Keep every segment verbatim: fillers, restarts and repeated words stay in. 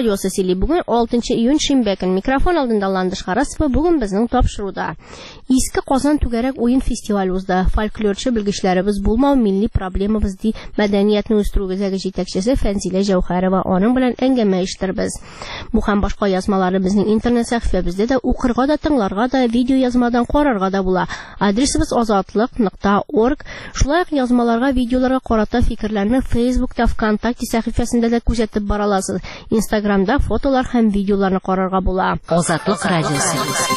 радиосы сөйли. Бүген алтынчы июнь шимбә көн. Микрофон алдында Ландыш Харасова. Бүген безнең тапшыруда. Иске Казан түгәрәк уен фестивале узды. Фольклорчы белгечләребез булмау милли проблемабыз ди мәдәниятне үстерүгездәге җитәкчесе Фәнзилә Җәүһәрова. Аның белән әңгәмә иштербез. Бу һәм башка язмалары безнең интернет сәхифәбездә дә укырга да, тыңларга да, видео язмадан карарга да була. Адресыбыз азатлык нокта орг. Шулай ук язмаларга, видеоларга карата фикерләрне Facebook'та, ВКонтакте сәхифәсендә дә күзәтеп бара аласыз. Инстаграмда фотолар һәм видеоларны карарга була. Азатлык радиосы.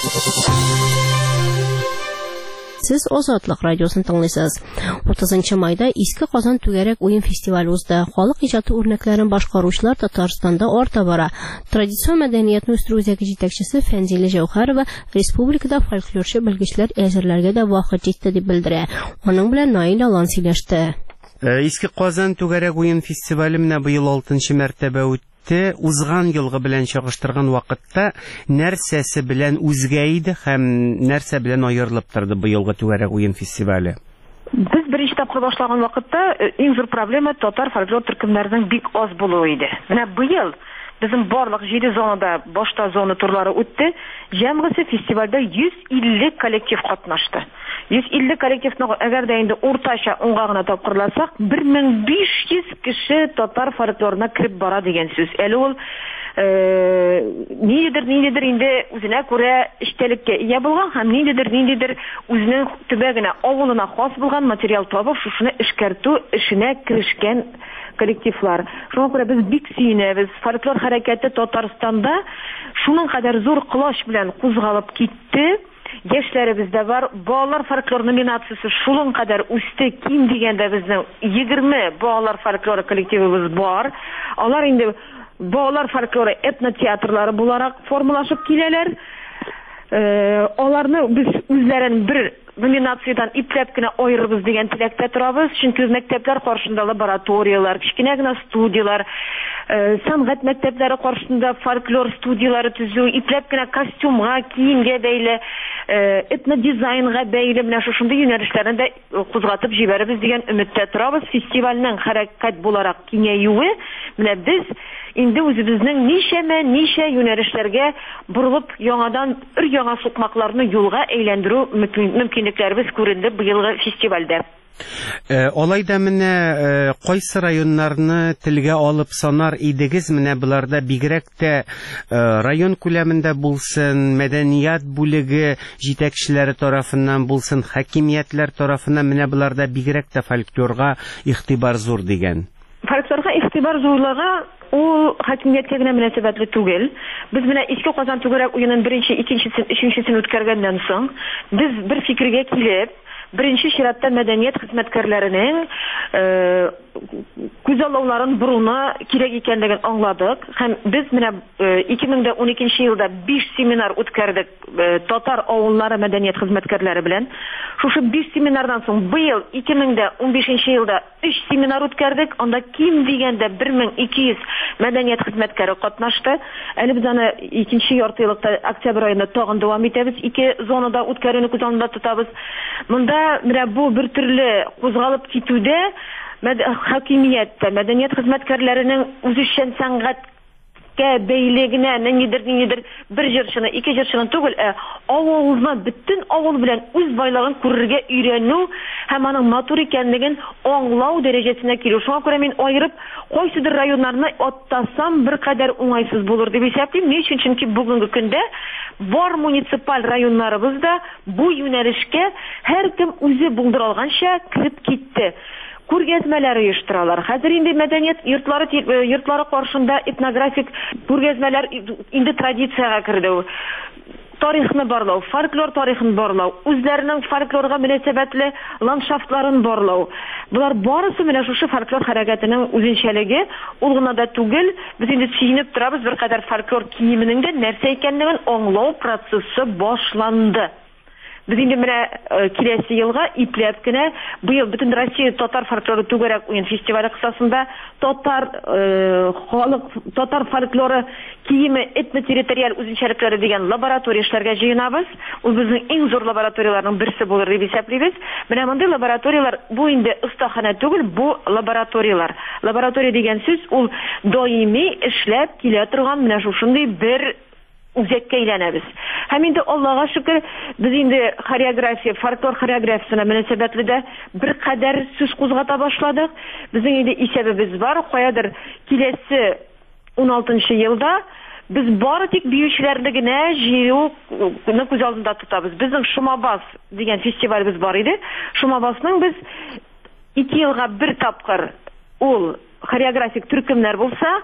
Сез Азатлык радиосын тыңлыйсыз. утызынчы майда Иске Казан түгәрәк уен фестивале узды. Халык иҗаты үрнәкләрен башкаручылар Татарстанда арта бара. Традицион мәдәниятне үстерүдәге җитәкчесе Фәнзилә Җәүһәрова республикада фольклорчы белгечләр әзерләргә дә вакыт җитте дип белдерә. Аның белән Наил Алан сөйләште. Иске Казан түгәрәк уен фестивале менә быел алтынчы мәртәбә үтте. Узган елгы белән чагыштырган вакытта нәрсәсе белән үзгә иде һәм нәрсә белән аерылып торды быелгы түгәрәк уен фестивале? Без беренче тапкыр башлаган вакытта иң зур проблема татар фольклор төркемнәренең бик аз булуы иде. Менә быел безнең барлык җиде зонада башта зона турлары үтте. Җәмгысе фестивальдә йөз илле коллектив катнашты. йөз илле коллективны әгәр дә инде уртача унга гына тапкырласак, бер мең биш йөз кеше татар фольклорына кирип бара дигән сүз. Әле ул ниндидер ниндидер инде үзенә күрә эчтәлеккә ия булган һәм ниндидер ниндидер үзенең төбәгенә, авылына хас булган материал табып, шушыны эшкәртү эшенә кирешкән коллективлар. Шуңа күрә без бик сөенәбез. Фольклор хәрәкәте Татарстанда шуның кадәр зур клаш белән кузгалып китте. Яшьләребез дә бар. Балалар фольклор номинациясе шуның кадәр үсте. Ким дигәндә безнең егерме балалар фольклоры коллективыбыз бар. Алар инде балалар фольклоры этнотеатрлары буларак формалашып киләләр. Аларны без үзләрен бер номинациядан ипләп кенә аерырбыз дигән теләктә торабыз. Чөнки мәктәпләр каршында лабораториялар, кичкенә генә студиялар, сәнгать мәктәпләре каршында фольклор студиялары төзү, ипләп кенә костюмга, киемгә бәйле, этнодизайнга бәйле менә шушындый юнәлешләрне дә кузгатып җибәрбез дигән өметтә торабыз. Фестивальнең хәрәкәт буларак киңәюе менә без инде үзебезнең ничәмә ничә юнәлешләргә бурылып, яңадан өр яңа сукмакларны юлга әйләндерү мөмкинлекләребез күренде быелгы фестивальдә. Алай да менә кайсы районнарны телгә алып санар идегез, менә буларда бигрәк тә район күләмендә булсын, мәдәният бүлеге җитәкчеләре тарафыннан булсын, хакимиятләр тарафыннан менә буларда бигрәк тә фольклорга игътибар зур дигән. Фольклорга игътибар зурлыгы ул хакимияткә генә мөнәсәбәтле түгел. Без менә Иске Казан түгәрәк уенын беренче, икенчесен, өченчесен үткәргәннән соң без бер фикергә килеп, беренче чиратта мәдәният хезмәткәрләренең күзаллауларын буруны кирәк икәнлеген аңладык һәм без менә ике мең уникенче елда биш семинар үткәрдек татар авыллары мәдәният хезмәткәрләре белән. Шушы биш семинардан соң быел ике мең унбишенче елда өч семинар үткәрдек. Анда ким дигәндә бер мең ике йөз мәдәният хезмәткәре катнашты. Әле без аны икенче яртыйлыкта октябрь аенда тагын дәвам итәбез. Ике зонада үткәрүне күз алдында тотабыз. Монда менә бу бер төрле кузгалып китүдә хакимияттә мәдәният хезмәткәрләренең үзешчән сәнгатькә бәйлегенә ниндидер ниндидер бер җырчыны, ике җырчыны түгел, авылны, бөтен авыл белән үз байлыгын күрергә өйрәнү һәм аның матур икәнлеген аңлау дәрәҗәсенә килү. Шуңа күрә мин аерып кайсыдыр районнарны аттасам бер кадәр уңайсыз булыр дип исәплим. Ни өчен? Чөнки бүгенге көндә бар муниципаль районнарыбызда бу юнәлешкә һәркем үзе булдыра алганча кирип китте. Күргәзмәләр оештыралар. Хәзер инде мәдәният йортлары йортлары каршында этнографик күргәзмәләр инде традициягә керде. Тарихны барлау, фольклор тарихын барлау, үзләренең фольклорга мөнәсәбәтле ландшафтларын барлау. Булар барысы менә шушы фольклор хәрәкәтенең үзенчәлеге. Ул гына да түгел, без инде сөйнеп торабыз, бер кадәр фольклор киеменең дә нәрсә икәнлеген аңлау процессы башланды. Без инде менә киләсе елга ипләп кенә быел бөтен Россия татар фольклоры түгәрәк уен фестивале кысасында татар халык татар фольклоры киеме этно-территориаль үзенчәлекләре дигән лаборатория эшләргә җыенабыз. Ул безнең иң зур лабораторияларның берсе булыр дип исәплибез. Менә мондый лабораториялар бу инде остахана түгел, бу лабораториялар. Лаборатория дигән сүз ул даими эшләп килә торган менә шушындый бер үзәккә әйләнәбез. Һәм инде Аллага шөкер, без инде хореография, фольклор хореографиясына мөнәсәбәтле дә бер кадәр сүз кузгата башладык. Безнең инде исәбебез бар, каядыр киләсе он алтынчы елда без бары тик биючеләрне генә җыюны күз алдында тотабыз. Безнең Шумабас дигән фестивалебез бар иде. Шумабасның без ике елга бер тапкыр ул хореографик төркемнәр булса,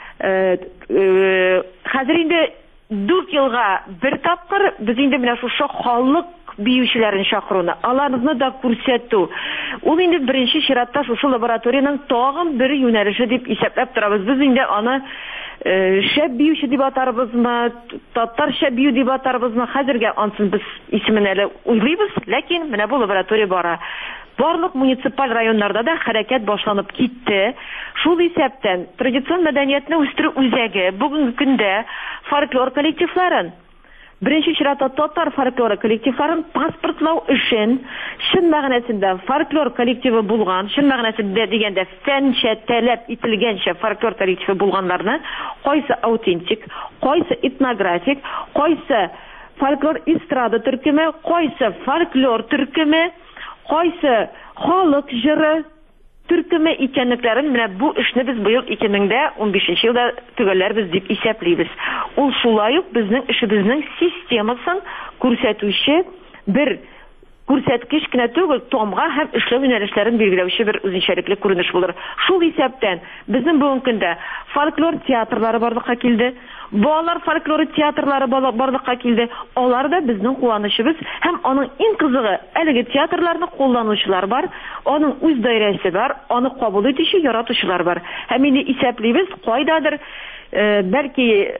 хәзер инде дүрт елга бер тапкыр без инде менә шушы халык биючеләрен чакыруны, аларны да күрсәтү. Ул инде беренче чиратта шушы лабораторияның тагын бер юнәлеше дип исәпләп торабыз. Без инде аны шәп биюче дип атарбызмы, татарча бию дип атарбызмы, хәзергә ансын без исемен әле уйлыйбыз, ләкин менә бу лаборатория бара. Барлык муниципаль районнарда да хәрәкәт башланып китте. Шул исәптән традицион мәдәниятне үстерү үзәге бүгенге көндә фольклор коллективларын, беренче чиратта татар фольклоры коллективларын паспортлау өчен чын мәгънәсендә фольклор коллективы булган, чын мәгънәсендә дигәндә фәнчә таләп ителгәнчә фольклор коллективы булганнарны, кайсы аутентик, кайсы этнографик, кайсы фольклор эстрада төркеме, кайсы фольклор төркеме, кайсы халык җыры төркеме икәнлекләрен менә бу эшне без быел ике мең ун бишенче елда төгәлләрбез дип исәплибез. Ул шулай ук безнең эшебезнең системасын күрсәтүче бер күрсәткеч кенә түгел, томга һәм эшләү юнәлешләрен билгеләүче бер үзенчәлекле күренеш булыр. Шул исәптән безнең бүгенге көндә фольклор театрлары барлыкка килде, балалар фольклоры театрлары барлыкка килде. Алар да безнең куанычыбыз һәм аның иң кызыгы, әлеге театрларны кулланучылар бар, аның үз даирәсе бар, аны кабул итүче яратучылар бар. Һәм инде исәплибез кайдадыр, бәлки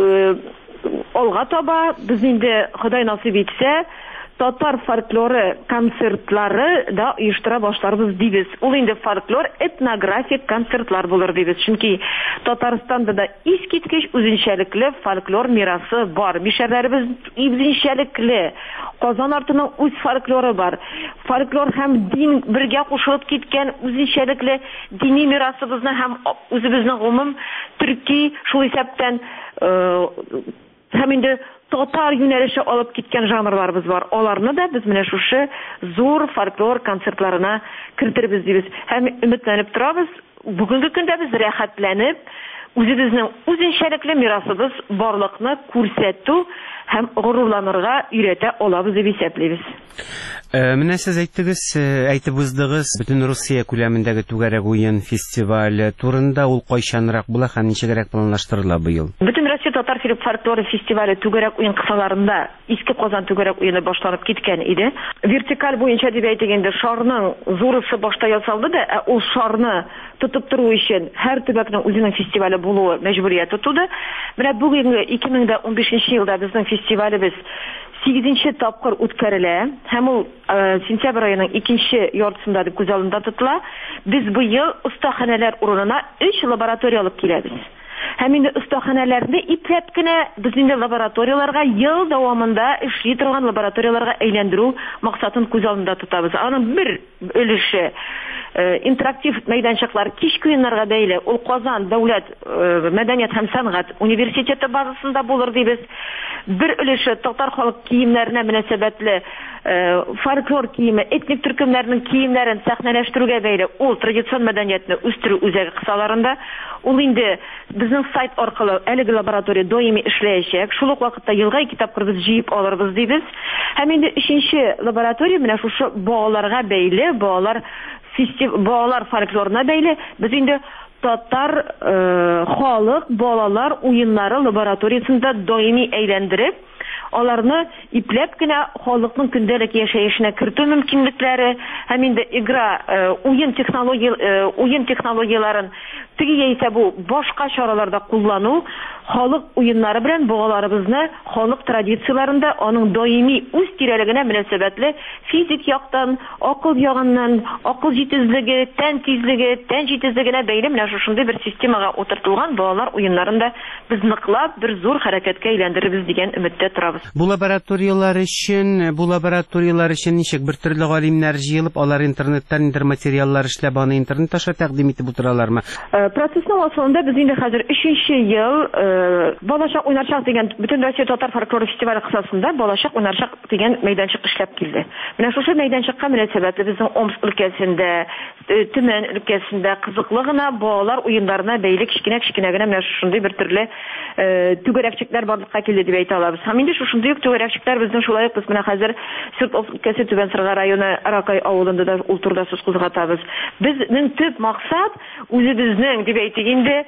алга таба без инде Ходай насыйп итсә татар фольклоры концертлары да оештыра башларбыз дибез. Ул инде фольклор этнографик концертлар булыр дибез. Чөнки Татарстанда да искиткеч үзенчәлекле фольклор мирасы бар. Мишәрләребез үзенчәлекле. Казан артының үз фольклоры бар. Фольклор һәм дин бергә кушылып киткән үзенчәлекле дини мирасыбызны һәм үзебезнең гомум төрки шул исәптән һәм инде татар юнәлеше алып киткән жанрларыбыз бар. Аларны да без менә шушы зур фольклор концертларына кертергез дибез. Һәм өметләнеп торабыз, бүгенге көндә без рәхәтләнеп, үзебезнең үзенчәлекле мирасыбыз барлыкны күрсәтү һәм горурланырга өйрәтә алабыз дип исәплибез. Менә сез әйттегез, әйтеп уздыгыз, бөтен Русия күләмендәге түгәрәк уен фестивале турында, ул кайчанрак була һәм ничегрәк планлаштырыла быел? Бөтен Россия татар фольклоры фестивале түгәрәк уен кысаларында Иске Казан түгәрәк уены башланып киткән иде. Вертикаль буенча дип әйтгәндә шарның зурысы башта ясалды да, ә ул шарны тотып тору өчен һәр төбәкнең үзенең фестивале булуы мәҗбүрияте туды. Менә бүгенге ике мең унбишенче елда безнең фестивалебез сигезенче тапкыр үткәрелә һәм ул сентябрь аеның икенче яртысында дип күз алдында тотыла. Без быел остаханәләр урынына өч лаборатория алып киләбез. Һәм инде остаханәләрне ипләп кенә без инде лабораторияларга ел дәвамында эшли торган лабораторияларга әйләндерү максатын күз алдында тотабыз. Аның бер өлеше интерактив мәйданчыклар кичке уеннарга бәйле ул Казан дәүләт мәдәният һәм сәнгать университеты базасында булыр дибез. Бер өлеше татар халык киемнәренә мөнәсәбәтле фольклор киеме, этник төркемнәрнең киемнәрен сәхнәләштерүгә бәйле ул традицион мәдәниятне үстерү үзәге кысаларында. Ул инде безнең сайт аркылы әлеге лаборатория даими эшләячәк. Шул ук вакытта елга ике тапкыр без җыеп алырбыз дибез. Һәм инде өченче лаборатория менә шушы балаларга бәйле, балалар фестиваль балалар фольклорына бәйле без инде татар халык балалар уеннары лабораториясында даими әйләндереп, аларны ипләп кенә халыкның көндәлек яшәешенә кертү мөмкинлекләре һәм инде игра уен технология уен технологияларын теге яисә бу башка чараларда куллану, халык уеннары белән балаларыбызны халык традицияләрендә аның даими үз тирәлегенә мөнәсәбәтле физик яктан, акыл ягыннан, акыл җитезлеге, тән тизлеге, тән җитезлегенә бәйле менә шушындый бер системага утыртылган балалар уеннарында без ныклап бер зур хәрәкәткә әйләндерербез дигән өметтә торабыз. Бу лабораториялар өчен, бу лабораториялар өчен ничек бер төрле галимнәр җыелып, алар интернеттан интер материаллар эшләп, аны интернет аша тәкъдим итеп утыралармы? Процессның асылында без инде хәзер өченче ел Балачак уйнарчак дигән бөтен Россия татар фольклоры фестивале кысасында Балачак уйнарчак дигән мәйданчык эшләп килде. Менә шушы мәйданчыкка мөнәсәбәтле безнең Омск өлкәсендә, Төмән өлкәсендә кызыклы гына балалар уеннарына бәйле кичкенә-кичкенә генә менә шундый бер төрле түгәрәкчекләр барлыкка килде дип әйтә алабыз. Һәм инде шушындый ук түгәрәкчекләр безнең шулай ук без менә хәзер Свердловск өлкәсе Түбән Сырга районы Аракай авылында да ул турыда сүз кузгатабыз. Безнең төп максат үзебезнең дип әйтик инде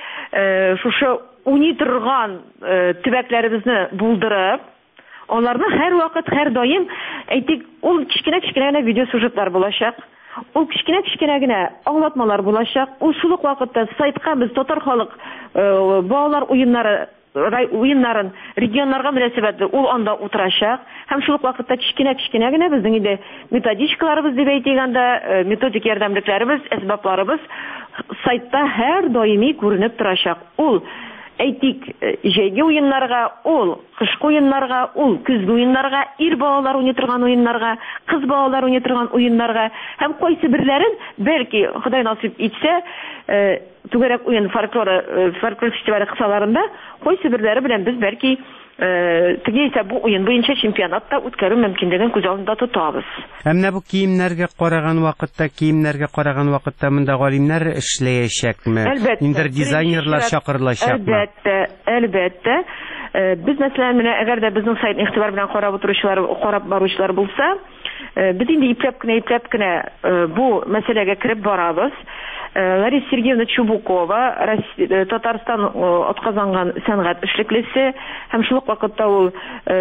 шушы уйный торган төбәкләребезне булдырып, аларны һәр вакыт, һәр даим әйтик, ул кичкенә-кичкенә генә видео сюжетлар булачак. Ул кичкенә-кичкенә генә аңлатмалар булачак. Ул шул ук вакытта сайтка без татар халык балалар уеннары уеннарын регионнарга мөнәсәбәтле ул анда утырачак. Һәм шул ук вакытта кичкенә-кичкенә генә безнең инде методичкаларыбыз дип әйтик анда, методик ярдәмлекләребез, әсбапларыбыз сайтта һәр даими күренеп торачак. Ул әйтик, җәйге уеннарга, ул кышкы уеннарга, ул көзге уеннарга, ир балалар уйный торган уеннарга, кыз балалар уйный торган уеннарга һәм кайсы бирләрен, бәлки Ходай насыйп итсә, түгәрәк уен фольклоры фольклор фестивале кысаларында кайсы бирләре белән без бәлки теге исә бу уен буенча чемпионатта үткәрү мөмкинлеген күз алдында тотабыз. Ә менә бу киемнәргә караган вакытта, киемнәргә караган вакытта монда галимнәр эшләячәкме? Инде дизайнерлар чакырылачакмы? Әлбәттә, әлбәттә. Без мәсәлән менә әгәр дә безнең сайт игътибар белән карап утыручылар, карап баручылар булса, без инде ипләп кенә, ипләп кенә бу мәсьәләгә кереп барабыз. Лариса Сергеевна Чубукова, Татарстан атказанган сәнгать эшлеклесе, һәм шул вакытта ул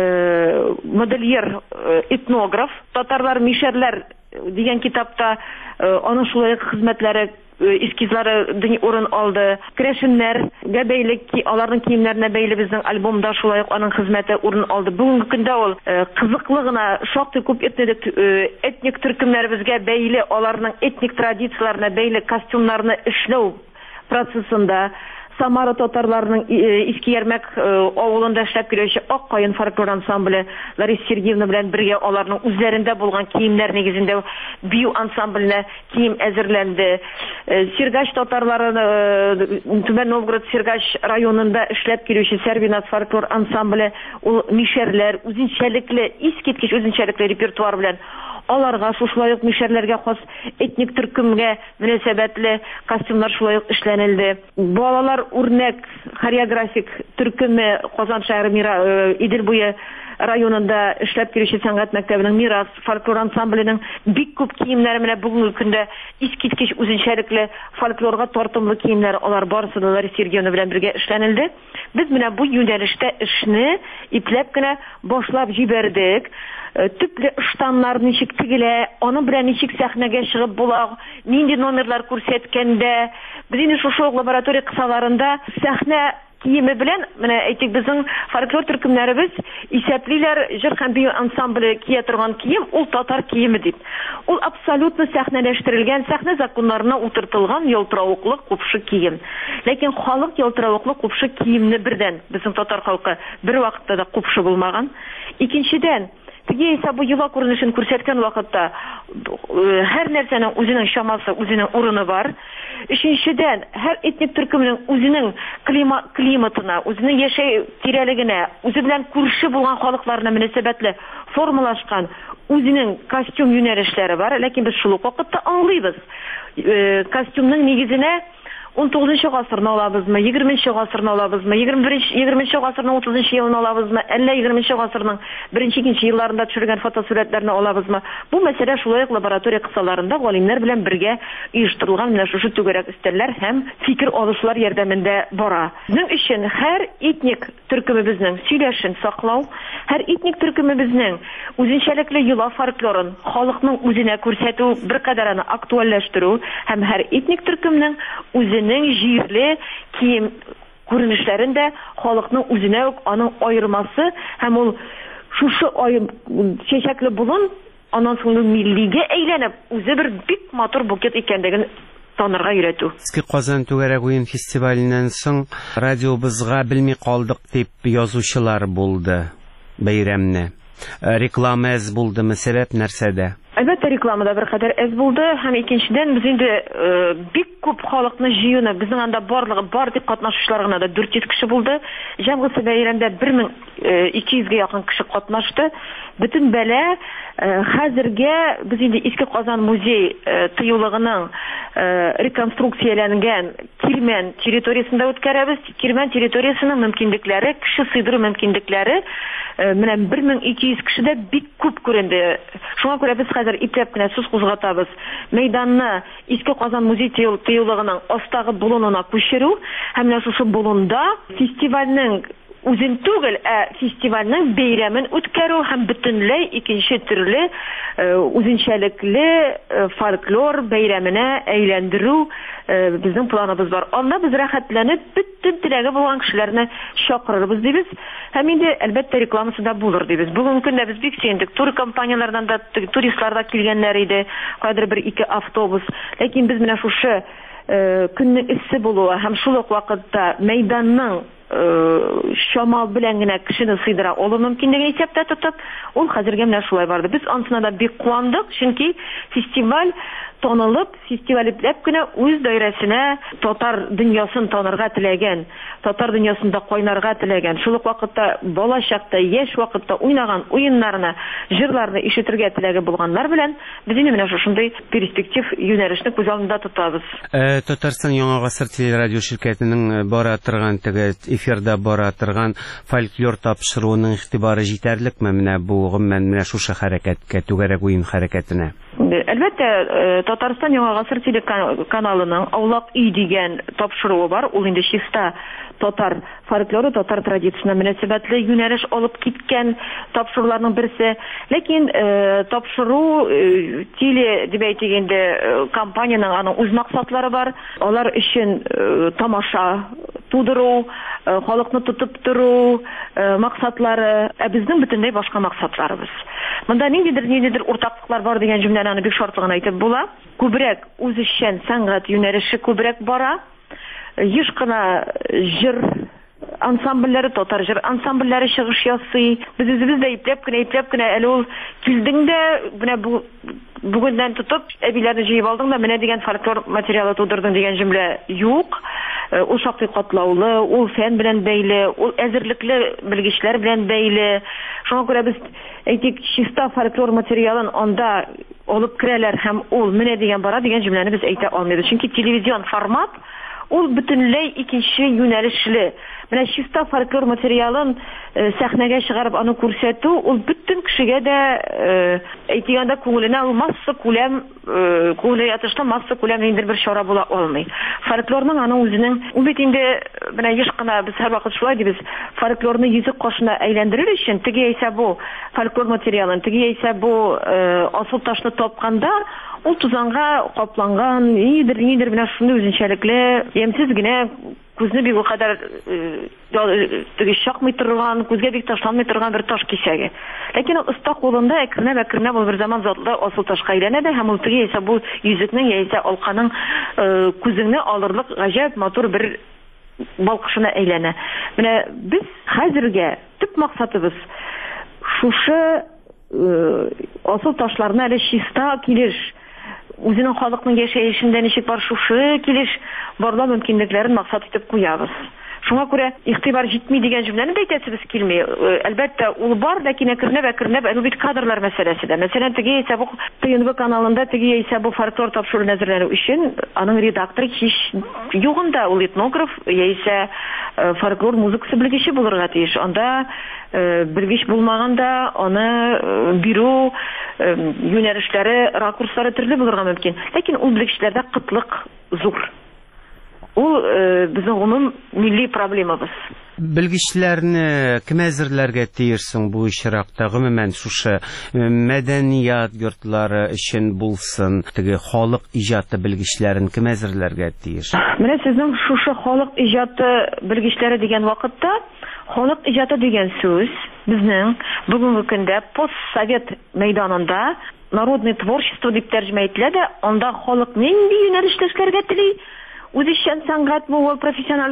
модельер, этнограф, татарлар мишәрләр дигән китапта аның шулай хезмәтләре эскизлары урын алды. Крешеннәргә бәйле, аларның киемнәренә бәйле безнең альбомда шулай ук аның хезмәте урын алды. Бүгенге көндә ул кызыклы гына шактый күп этник төркемнәребезгә бәйле, аларның этник традицияләренә бәйле костюмнарны эшләү процессында Самара татарларының Иске Ярмәк авылында эшләп килүче Ак Каен фольклор ансамбле Лариса Сергеевна белән бергә аларның үзләрендә булган киемнәр нигезендә бию ансамбленә кием әзерләнде. Сергач татарлары Түбән Новгород Сергач районында эшләп килүче Сәрбинас фольклор ансамбле ул мишәрләр, үзенчәлекле, искиткеч үзенчәлекле репертуар белән аларга шулай ук мишәрләргә хас этник төркемгә мөнәсәбәтле костюмнар шулай ук эшләнелде. Балалар үрнәк хореографик төркеме Казан шәһәре Идел буе районында эшләп килүче сәнгать мәктәбенең Мирас фольклор ансамбленең бик күп киемнәре менә бүгенге көндә искиткеч үзенчәлекле фольклорга тартымлы киемнәр, алар барысы да Лариса Сергеевна белән бергә эшләнелде. Без менә бу юнәлештә эшне ипләп кенә башлап җибәрдек. Төпле штаннар ничек тегелә, аның белән ничек сәхнәгә чыгып була, нинди номерлар күрсәткәндә, без инде шушы лаборатория кысаларында сәхнә киеме белән, менә әйтик, безнең фольклор төркемнәребез исәплиләр җыр һәм бию ансамбле кия торган кием, ул татар киеме дип. Ул абсолютно сәхнәләштерелгән, сәхнә законнарына утыртылган ялтыравыклы купшы кием. Ләкин халык ялтыравыклы купшы киемне бердән, безнең татар халкы бер вакытта да купшы булмаган. Икенчедән, теге исә бу йола күренешен күрсәткән вакытта һәр нәрсәнең үзенең чамасы, үзенең урыны бар. Өченчедән, һәр этник төркемнең үзенең климатына, үзенең яшәй тирәлегенә, үзе белән күрше булган халыкларына мөнәсәбәтле формалашкан үзенең костюм юнәлешләре бар. Ләкин без шул вакытта аңлыйбыз. Костюмның нигезенә он тугызынчы гасырны алабызмы, егерменче гасырны алабызмы, егерменче гасырның утызынчы елын алабызмы, әллә егерменче гасырның беренче-икенче елларында төшергән фотосурәтләрне алабызмы? Бу мәсьәлә шулай ук лаборатория кысаларында галимнәр белән бергә оештырылган менә шушы түгәрәк өстәлләр һәм фикер алышлар ярдәмендә бара. Безнең өчен һәр этник төркемебезнең сөйләшен саклау, һәр этник төркемебезнең үзенчәлекле йола фольклорын халыкның үзенә күрсәтү, беркадәр аны актуальләштерү һәм һәр этник төркемнең үзенең үзенең җирле кием күренешләрен дә халыкның үзенә үк аның аермасы һәм ул шушы чәчәкле болын аннан соң миллигә әйләнеп үзе бер бик матур букет икәнлеген танырга өйрәтү. Иске Казан түгәрәк уен фестиваленнән соң радиобызга белми калдык дип язучылар булды бәйрәмне. Реклама әз булдымы, сәбәп нәрсәдә? Әлбәттә, рекламада бер кадәр әз булды һәм икенчедән без инде бик күп халыкны җыюны, безнең анда барлыгы бар дип катнашучылар гына да дүрт йөз кеше булды. Җәмгыятьче бәйрәмдә бер мең ике йөзгә якын кеше катнашты. Бөтен бәлә хәзергә без инде Иске Казан музей тыюлыгының реконструкцияләнгән Кирмән территориясендә үткәрәбез. Кирмән территориясының мөмкинлекләре, кеше сыйдыру мөмкинлекләре менә бер мең ике йөз кешедә бик күп күренде. Шуңа күрә без хәзер ипләп кенә сүз кузгатабыз. Мәйданны Иске Казан музей тыюлыгының астагы болынына күчерү һәм менә шушы болында фестивальнең үзен түгел, ә фестивальнең бәйрәмен үткәрү һәм бөтенләй икенче төрле үзенчәлекле фольклор бәйрәменә әйләндерү безнең планыбыз бар. Анда без рәхәтләнеп бөтен теләге булган кешеләрне чакырырбыз дибез. Һәм инде әлбәттә рекламасы да булыр дибез. Бүген көндә без бик сөендек. Тур компанияләрдән да туристлар да килгәннәр иде. Кайдыр бер ике автобус. Ләкин без менә шушы көннең эссе булуы һәм шул ук вакытта мәйданның шамал белән генә кешене сыйдыра алу мөмкинлеген исәптә тотып, ул хәзергә менә шулай барды. Без ансына да бик куандык, чөнки фестиваль танылып, фестиваль ипләп кенә үз даирәсенә татар дөньясын танырга теләгән, татар дөньясында кайнарга теләгән, шул ук вакытта бала чакта, яшь вакытта уйнаган уеннарны, җырларны ишетергә теләге булганнар белән без инде менә шушындый перспектив юнәлешне күз алдында тотабыз. Татарстан Яңа гасыр телерадио ширкәтенең бара торган теге эфирда бара торган фольклор тапшыруының игътибары җитәрлекме менә бу гомумән менә шушы хәрәкәткә, түгәрәк уен хәрәкәтенә? Әлбәттә, Татарстан Яңа гасыр телеканалының Аулак өй дигән тапшыруы бар. Ул инде чиста татар фольклоры, татар традициясенә мөнәсәбәтле юнәлеш алып киткән тапшыруларның берсе. Ләкин тапшыру теле дип әйтгәндә компаниянең аның үз максатлары бар. Алар өчен тамаша тудыру, халыкны тотып тору максатлары, ә безнең бөтенләй башка максатларыбыз. Монда ниндидер ниндидер уртаклыклар бар дигән җөмләне аны бик шартлыгын әйтеп була. Күбрәк үзешчән сәнгать юнәлеше күбрәк бара. Еш кына җыр ансамбльләре, татар җыр ансамбльләре чыгыш ясый. Без үзебез дә ипләп кенә, ипләп кенә әле ул килдең дә менә бу бүгеннән тотып әбиләрне җыеп алдың да менә дигән фольклор материалы тудырдың дигән җөмлә юк. Ул шактый катлаулы, ул фән белән бәйле, ул әзерлекле белгечләр белән бәйле. Шуңа күрә без әйтик, чиста фольклор материалын анда алып керәләр һәм ул менә дигән бара дигән җөмләне без әйтә алмыйбыз. Чөнки телевизион формат ул бөтенләй икенче юнәлешле. Менә чиста фольклор материалын сәхнәгә чыгарып аны күрсәтү, ул бөтен кешегә дә әйтгәндә күңеленә ул масса күләм, күңелгә ятышлы масса күләм инде бер чара була алмый. Фольклорның аның үзенең, ул бит инде менә еш кына без һәрвакыт шулай дибез, фольклорны йөзек кашына әйләндерер өчен теге яисә бу фольклор материалын, теге яисә бу асыл ташны тапканда ул тузанга капланган, нидер нидер менә шундый үзенчәлекле, ямьсез генә күзне бик кадәр теге чакмый торган, күзгә бик ташланмый торган бер таш кисәге. Ләкин ул оста кулында әкренә-әкренә бу бер заман затлы асыл ташка әйләнә дә һәм ул теге яисә бу йөзекнең яисә алканың күзеңне алырлык гаҗәп матур бер балкышына әйләнә. Менә без хәзергә төп максатыбыз шушы асыл ташларны әле чиста килеш, үзенең халыкның яшәешендә ничек бар шушы килеш барлау мөмкинлекләрен максат итеп куябыз. Шуңа күрә игътибар җитми дигән җөмләне дә әйтәсебез килми. Әлбәттә, ул бар, ләкин әкренләп-әкренләп ул бит кадрлар мәсьәләсе дә. Мәсәлән, теге яисә бу ТНВ каналында теге яисә бу фольклор тапшыруын әзерләнү өчен аның редакторы һич югында, ул этнограф яисә фольклор музыкасы белгече булырга тиеш. Анда белгеч булмаганда аны бирү юнәлешләре, ракурслары төрле булырга мөмкин. Ләкин ул белгечләрдә кытлык зур. ул безнең гомум милли проблемабыз. Белгечләрне кем әзерләргә тиешсең бу очракта? Гомумән шушы мәдәният йортлары өчен булсын, теге халык иҗаты белгечләрен кем әзерләргә тиеш? Менә сезнең шушы халык иҗаты белгечләре дигән вакытта, халык иҗаты дигән сүз безнең бүгенге көндә постсовет мәйданында народный творчество дип тәрҗемә ителә дә, анда халык нинди юнәлештә эшләргә тели? Үзешчән сәнгать бу, профессиональ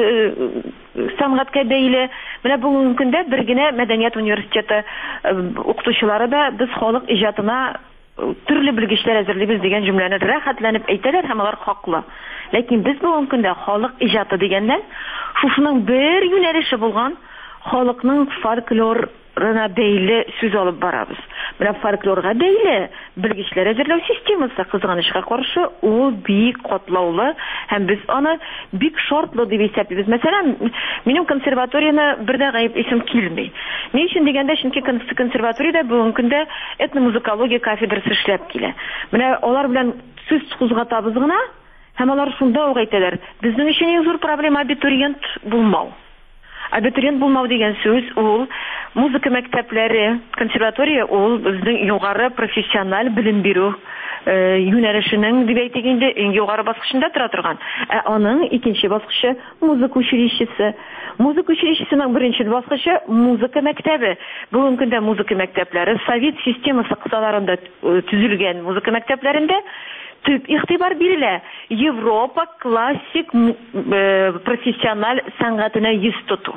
сәнгатькә бәйле. Менә бүгенге көндә бер генә мәдәният университеты укытучылары да без халык иҗатына төрле белгечләр әзерлибез дигән җөмләне рәхәтләнеп әйтәләр һәм алар хаклы. Ләкин без бүгенге көндә халык иҗаты дигәндән шушының бер юнәлеше булган халыкның фольклорына бәйле сүз алып барабыз. Менә фольклорга бәйле белгечләр әзерләү системасы, кызганычка каршы, ул бик катлаулы һәм без аны бик шартлы дип исәплибез. Мәсәлән, минем консерваторияны бердә гаеп исем килми. Ни өчен дигәндә, чөнки консерваториядә бүгенге көндә этномузыкология кафедрасы эшләп килә. Менә алар белән сүз кузгатабыз гына, һәм алар шунда ук әйтәләр, безнең өчен иң зур проблема абитуриент булмау. Абитуриент булмау дигән сүз ул музыка мәктәпләре, консерватория ул безнең югары профессиональ белем бирү юнәлешенең дип әйтик инде иң югары баскычында тора торган. Ә аның икенче баскычы музыка училищесы. Музыка училищесының беренче баскычы музыка мәктәбе. Бүгенге көндә музыка мәктәпләре совет системасы кысаларында төзелгән музыка мәктәпләрендә төп игътибар бирелә. Европа классик профессиональ сәнгатенә йөз тоту.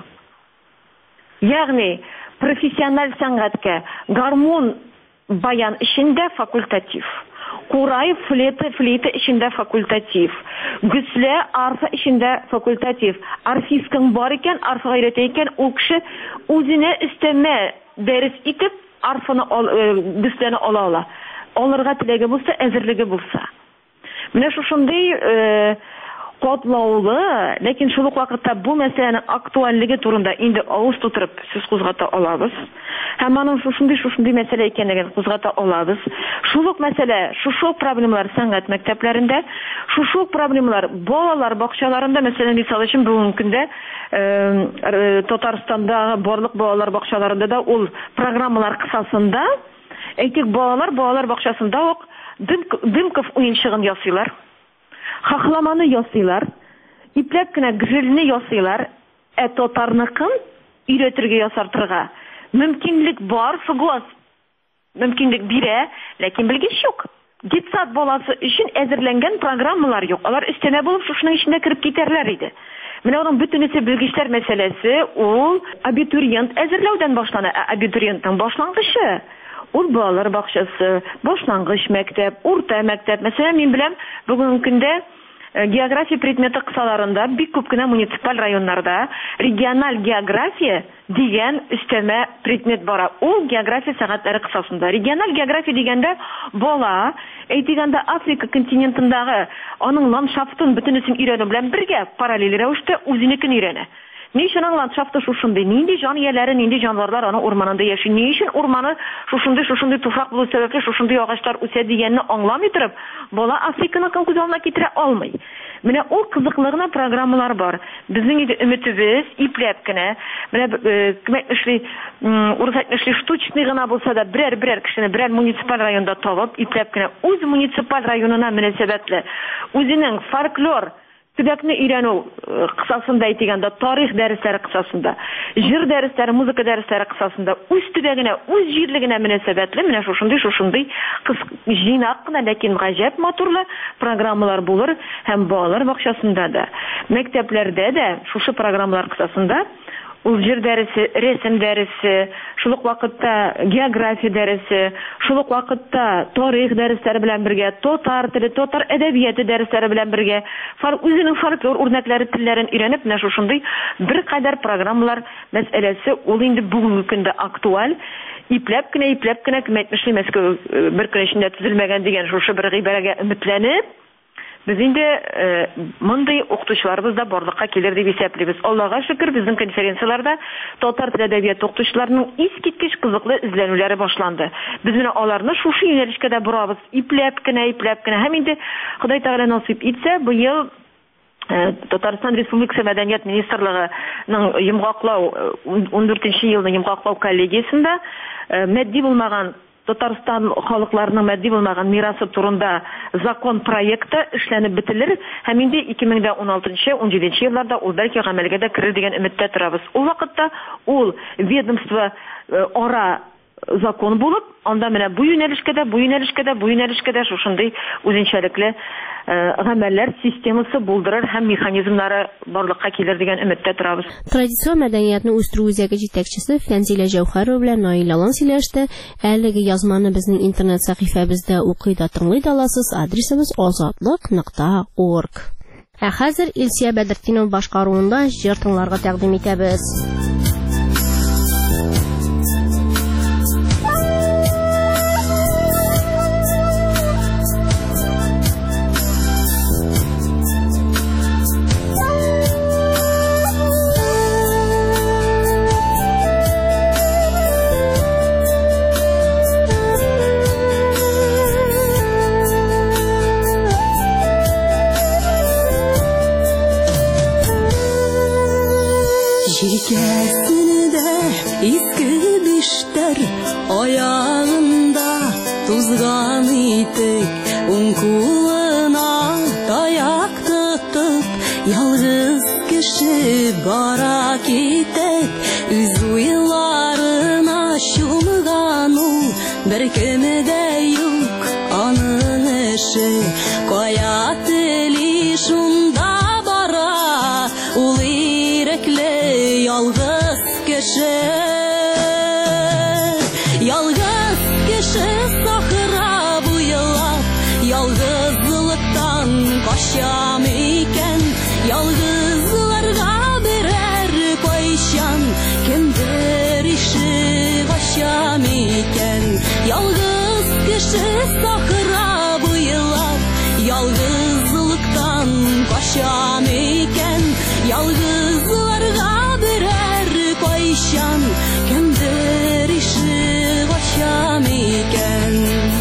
Ягъни профессиональ сәнгатькә гармон баян эчендә факультатив, курай флейта флейта эчендә факультатив, гөслә арфа эчендә факультатив. Арфисткаң бар икән, арфа гайрәте икән, ул кеше үзенә өстәмә дәрес итеп арфаны гөсләне ала ала. Алырга теләге булса, әзерлеге булса. Менә шушындый катлаулы, ләкин шул ук вакытта бу мәсьәләнең актуальлеге турында инде авыз тутырып сүз кузгата алабыз. Һәм аның шушындый шушындый мәсьәлә икәнлеген кузгата алабыз. Шул ук мәсьәлә, шушы проблемалар сәнгать мәктәпләрендә, шушы проблемалар балалар бакчаларында, мәсәлән, мисал өчен бүгенге көндә Татарстанда барлык балалар бакчаларында да ул программалар кысасында әйтик, балалар балалар бакчасында ук Дымков уенчыгын ясыйлар. Хахламаны ясыйлар. Ипләп кенә грильне ясыйлар. Ә татарныкын өйрәтергә ясартырга мөмкинлек бар, фугас. Мөмкинлек бирә, ләкин белгеч юк. Детсад баласы өчен әзерләнгән программалар юк. Алар өстәмә булып шушының эчендә кирип китәрләр иде. Менә аның бөтенесе белгечләр мәсьәләсе, ул абитуриент әзерләүдән башлана. Абитуриентның башлангычы ул балалар бакчасы, башлангыч мәктәп, урта мәктәп. Мәсәлән, мин беләм, бүгенге көндә география предметы кысаларында бик күп кенә муниципаль районнарда региональ география дигән өстәмә предмет бара. Ул география сәгатьләре кысасында. Региональ география дигәндә бала, әйтегәндә Африка континентындагы аның ландшафтын бөтенесен өйрәнү белән бергә параллель рәвештә үзенекен өйрәнә. Ни өчен аның ландшафты шушындый, нинди җан ияләре, нинди җанварлар аның урманында яши, ни өчен урманы шушындый шушындый туфрак булу сәбәпле шушындый агачлар үсә дигәнне аңламый торып, бала Африканы күз алдына китерә алмый. Менә ул кызыклы программалар бар. Безнең иде өметебез ипләп кенә, менә кемәк эшли, урыс эшли штучный гына булса да берәр-берәр кешене берәр муниципаль районда табып, ипләп кенә үз муниципаль районына мөнәсәбәтле үзенең фольклор төбәкне өйрәнү кысасында әйтгәндә, тарих дәресләре кысасында, җыр дәресләре, музыка дәресләре кысасында үз төбәгенә, үз җирлегенә мөнәсәбәтле менә шушындый шушындый җыйнак кына, ләкин гаҗәп матурлы программалар булыр һәм балалар бакчасында да, мәктәпләрдә дә шушы программалар кысасында ул җир дәресе, рәсем дәресе, шул ук вакытта география дәресе, шул ук вакытта тарих дәресләре белән бергә, татар теле, татар әдәбияты дәресләре белән бергә, үзенең фольклор үрнәкләре телләрен өйрәнеп, менә шушындый бер кадәр программалар мәсьәләсе ул инде бүгенге көндә актуаль. Ипләп кенә, ипләп кенә кемәтмешли Мәскәү бер көн эчендә төзелмәгән дигән шушы бер гыйбарәгә өметләнеп, без инде мондый укытучыларыбыз да барлыкка килер дип исәплибез. Аллага шөкер, безнең конференцияларда татар теле әдәбияты укытучыларының искиткеч кызыклы эзләнүләре башланды. Без менә аларны шушы юнәлешкә дә бурабыз, ипләп кенә, ипләп кенә. Һәм инде Ходай Тәгалә насыйп итсә, быел Татарстан Республикасы Мәдәният министрлыгының йомгаклау ундүртенче елның йомгаклау коллегиясендә матди булмаган Татарстан халыкларының матди булмаган мирасы турында закон проекты эшләнеп бетелер һәм инде ике мең уналтынчы - унҗиденче елларда ул бәлки гамәлгә дә керер дигән өметтә торабыз. Ул вакытта ул ведомство ара закон булып, анда менә бу юнәлешкә дә, бу юнәлешкә дә, бу юнәлешкә дә шушындый үзенчәлекле гамәлләр системасы булдырыр һәм механизмнары барлыкка килер дигән өметтә торабыз. Традицион мәдәниятне үстерү үзәге җитәкчесе Фәнзилә Җәүһәрова белән Наил Алан сөйләште. Әлеге язманы безнең интернет сәхифәбездә укый да тыңлый да аласыз. Адресыбыз азатлык нокта орг. Ә хәзер Илсия Бәдретдинов башкаруында җыр тыңларга тәкъдим итәбез. Җилкәсендә иске биштәр, аягында тузган итек, уң кулына таяк тотып, ялгыз кеше бара китек, үз уйларына чумган ул, беркемдә юк аның эше, кая тели шунда бара, ул ялгыз кеше, ялгыз кеше сахра буйлап, ялгызлыктан качам икән, ялгызларга берәр кайчан, кемдер ишек ачам икән, ялгыз кеше сахра буйлап, ялгызлыктан качам икән, ялгызларга кайчан, кемдер ишек ачам икән.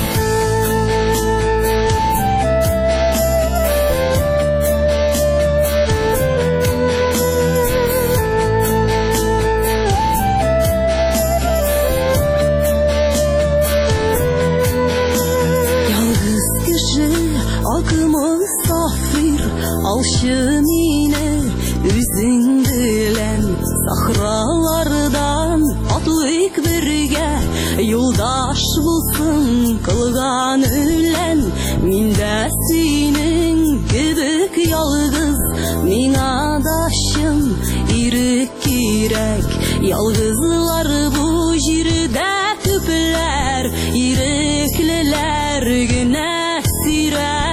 Ялгыз кеше акымың сафир, алчы мине үзең белән, сахралардан атлыйк бергә, юлдаш булсын кылган үлән, мин дә синең кебек ялгыз, миңа да чын ирек кирәк, ялгызлар бу җирдә күпләр, иреклеләр генә сирәк.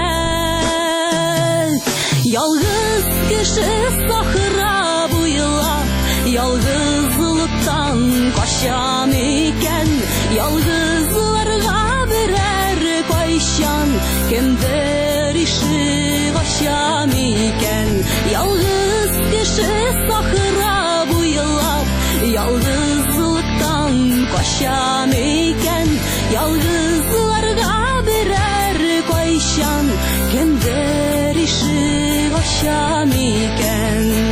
Ялгыз кеше сахра буйлап, ялгызлыктан качам икән, ялгызларга берәр кайчан, кемдер ишек ачам икән, ялгыз кеше сахра буйлап, ялгызлыктан качам икән, ялгызларга берәр кайчан, кемдер ишек ачам икән.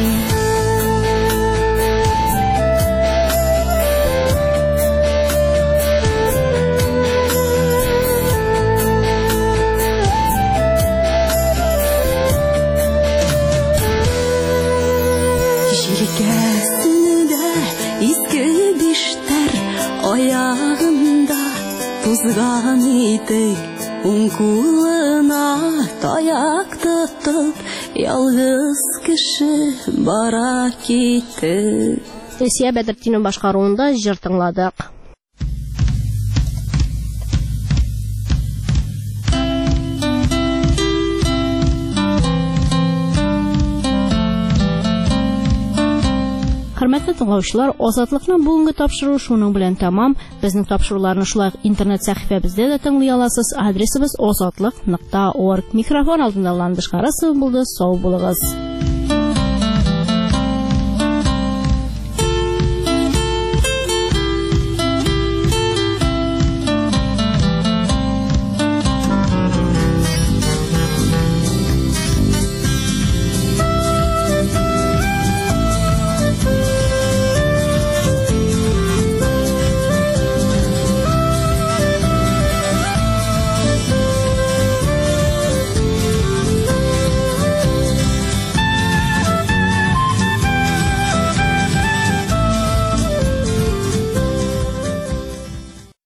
Җилкәсендә иске биштәр, аягында тузган итек, уң кулына таяк тотып, ялгыз кеше бара китек. Илсия Бәдретдинов башкаруында җыр тыңладык. Хөрмәтле тыңлаучылар, Азатлыкның бүгенге тапшыруы шуның белән тәмам. Безнең тапшыруларны шулай интернет сәхифәбездә дә тыңлый аласыз. Адресыбыз азатлык нокта орг. Микрофон алдында Ландыш Карасов булды. Сау булыгыз.